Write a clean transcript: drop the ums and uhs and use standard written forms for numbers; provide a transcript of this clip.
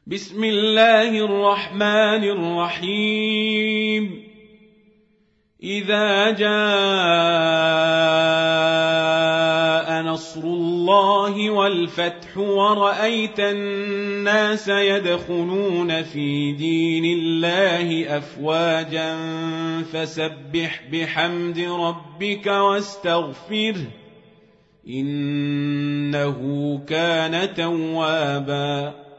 بسم الله الرحمن الرحيم إذا جاء نصر الله والفتح ورأيت الناس يدخلون في دين الله أفواجا فسبح بحمد ربك واستغفره إنه كان توابا